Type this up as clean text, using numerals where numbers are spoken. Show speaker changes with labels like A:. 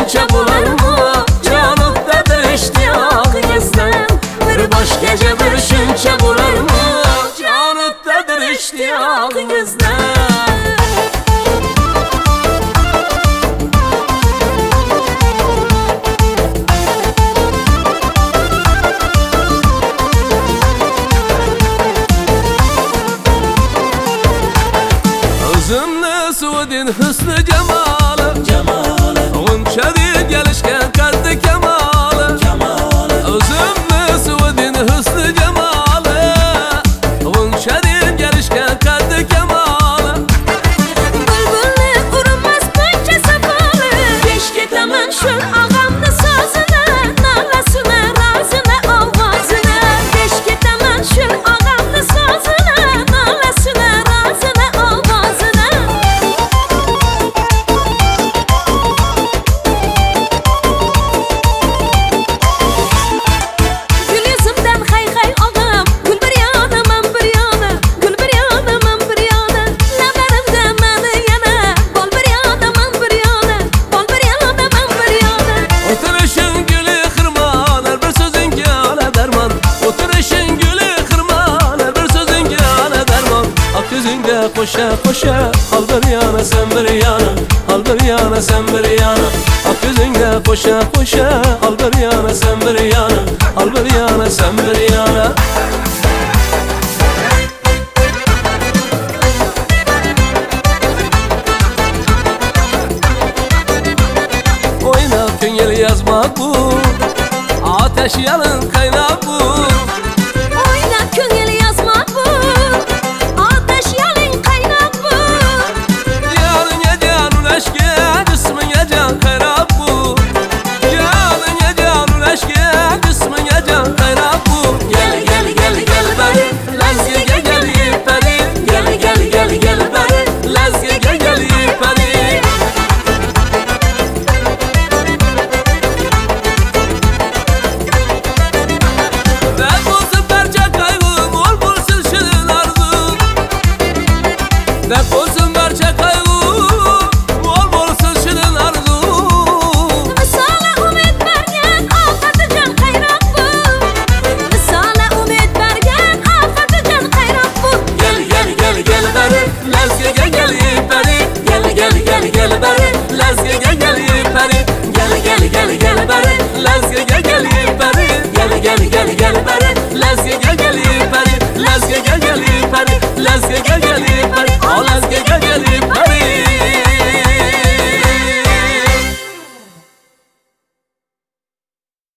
A: düşünce bular mı? Canıptadır iştiyak gözlem. Bir baş gece düşünce bular mı? Canıptadır iştiyak gözlem.
B: Özümlü Suudin hüsnü cemalı, Ğunçadir gelişken kaddi kemalı. Özümlü Suudin hüsnü cemalı, Ğunçadir gelişken kaddi kemalı.
A: Bülbüllü kurumaz bunca safalı. Keşke temen şu ağamlı sazına, nalasına, razına, avazına. Keşke temen şu ağamlı sazına, nalasına, razına, avazına. Gül yüzümden hay hay ağam, gül bir yana, men bir yana. Gül bir yana, men bir yana. Leverimde meni yana, bol bir yana, men bir yana. Bol bir yana, men bir yana.
B: Oturuşun gülü kırmalar, bir sözün ki ala derman. Oturuşun gülü kırmalar, bir sözün ki ala derman. Ak yüzünde koşa koşa, al bir yana sen bir yana. Al bir yana sen bir yana. Ak yüzünde koşa koşa, al bir yana sen bir yana. Al bir yana sen bir yana. Oyna köngel yazmak bu, ateş yalın kaynak bu.
A: Oyna köngel yazmak bu, ateş yalın kaynak bu.
B: Yarın canun aşkı, cismin can kaynak bu. Yarın canun aşkı, cismin can kaynak bu.
A: Gel gel gel gel bari, lazge gel gel yipari. Gel gel gel gel bari, lazge gel gel yipari.
B: Dert olsun parça kaygım, ol bulsun şirin arzum. Dert olsun parça kaygım, ol bulsun şirin arzum.
A: Misale umid bergen, afeti can kaynak bu. Misale umid bergen, afeti can kaynak bu. Gel gel gel gel bari, lazge gel gel yipari. Gel gel gel gel bari, lazge gel gel yipari. Gel gel gel gel bari, lazge gel gel yipari. Gel gel gel gel bari, lazge gel gel yipari. Lazge gel gel yipari, lazge gel gel